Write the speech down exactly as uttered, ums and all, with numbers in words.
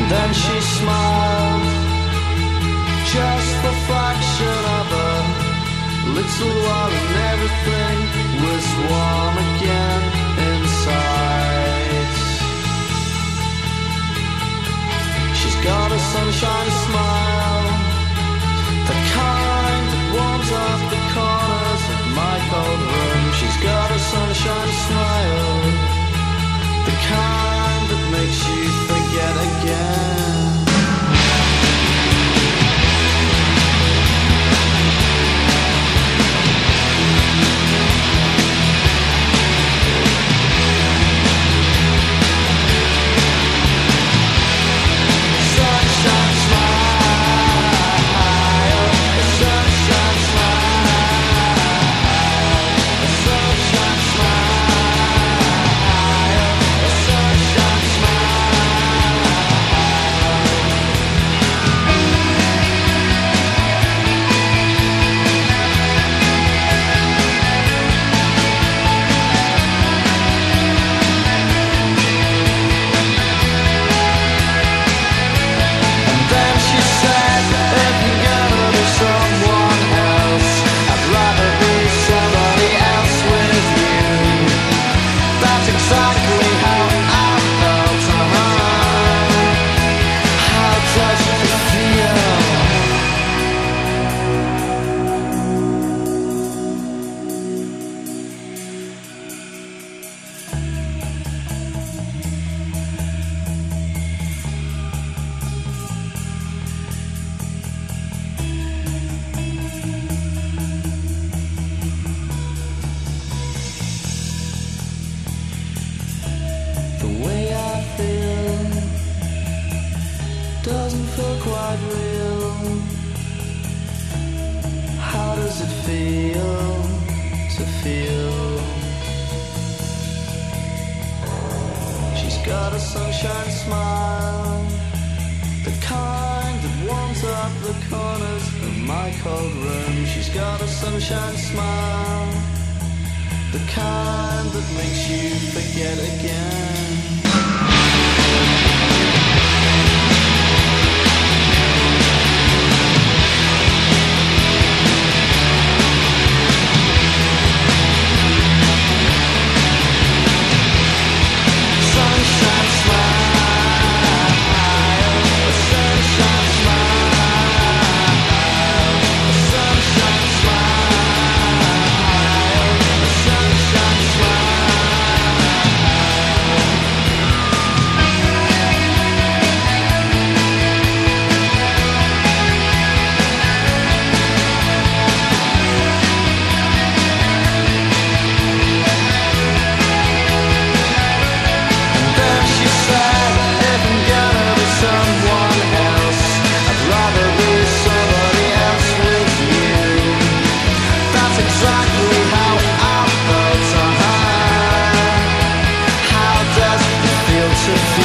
Then she smiled, just the fraction of a little while, and everything was warm again inside. She's got a sunshine smile, the kind that warms up the corners of my cold room. She's got a sunshine smile, the kind that makes you forget again. Doesn't feel quite real. How does it feel to feel? She's got a sunshine smile, the kind that warms up the corners of my cold room. She's got a sunshine smile, the kind that makes you forget again. To